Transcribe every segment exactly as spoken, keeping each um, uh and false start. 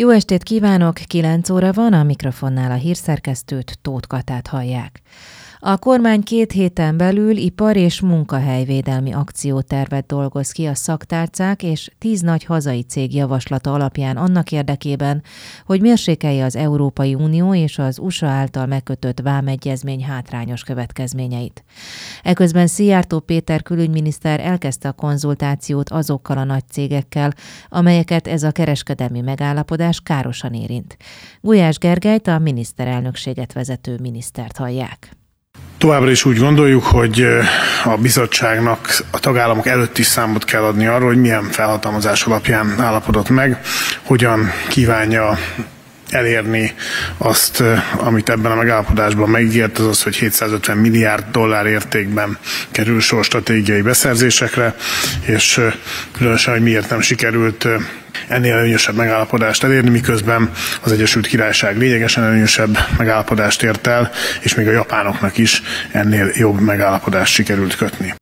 Jó estét kívánok! kilenc óra van, a mikrofonnál a hírszerkesztőt, Tóth Katát hallják. A kormány két héten belül ipar- és munkahelyvédelmi akciótervet dolgoz ki a szaktárcák és tíz nagy hazai cég javaslata alapján annak érdekében, hogy mérsékelje az Európai Unió és az u es á által megkötött vámegyezmény hátrányos következményeit. Eközben Szijjártó Péter külügyminiszter elkezdte a konzultációt azokkal a nagy cégekkel, amelyeket ez a kereskedelmi megállapodás károsan érint. Gulyás Gergelyt, a miniszterelnökséget vezető minisztert hallják. Továbbra is úgy gondoljuk, hogy a bizottságnak a tagállamok előtt is számot kell adni arról, hogy milyen felhatalmazás alapján állapodott meg, hogyan kívánja elérni azt, amit ebben a megállapodásban megígért, az az, hogy hétszázötven milliárd dollár értékben kerül sor stratégiai beszerzésekre, és különösen, hogy miért nem sikerült ennél előnyösebb megállapodást elérni, miközben az Egyesült Királyság lényegesen előnyösebb megállapodást ért el, és még a japánoknak is ennél jobb megállapodást sikerült kötni.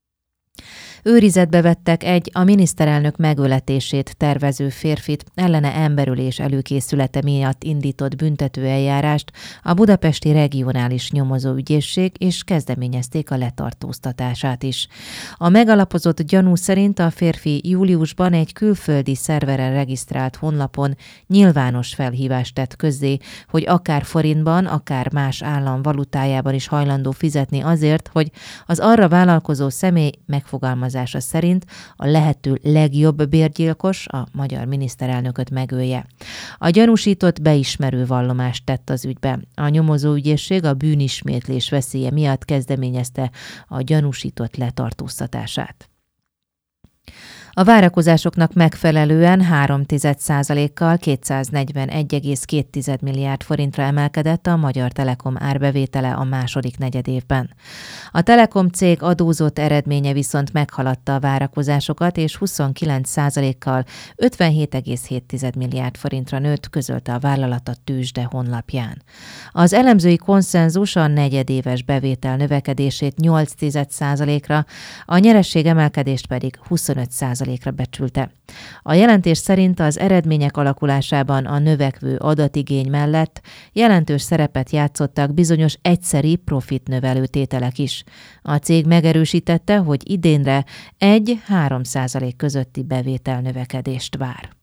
Őrizetbe vettek egy a miniszterelnök megöletését tervező férfit ellene emberölés előkészülete miatt indított büntetőeljárást a Budapesti Regionális Nyomozóügyészség, és kezdeményezték a letartóztatását is. A megalapozott gyanú szerint a férfi júliusban egy külföldi szerveren regisztrált honlapon nyilvános felhívást tett közzé, hogy akár forintban, akár más állam valutájában is hajlandó fizetni azért, hogy az arra vállalkozó személy megfogalmazása szerint a lehető legjobb bérgyilkos, a magyar miniszterelnököt megölje. A gyanúsított beismerő vallomást tett az ügybe. A nyomozóügyészség a bűnismétlés veszélye miatt kezdeményezte a gyanúsított letartóztatását. A várakozásoknak megfelelően három egész egy százalékkal kétszáznegyvenegy egész két milliárd forintra emelkedett a Magyar Telekom árbevétele a második negyedévben. A Telekom cég adózott eredménye viszont meghaladta a várakozásokat, és huszonkilenc százalékkal ötvenhét egész hét milliárd forintra nőtt, közölte a vállalat a tőzsde honlapján. Az elemzői konszenzus a negyedéves bevétel növekedését nyolc százalékra, a nyeresség emelkedést pedig huszonöt százalékra becsülte. A jelentés szerint az eredmények alakulásában a növekvő adatigény mellett jelentős szerepet játszottak bizonyos egyszeri profitnövelő tételek is. A cég megerősítette, hogy idénre egy-három százalék közötti bevételnövekedést vár.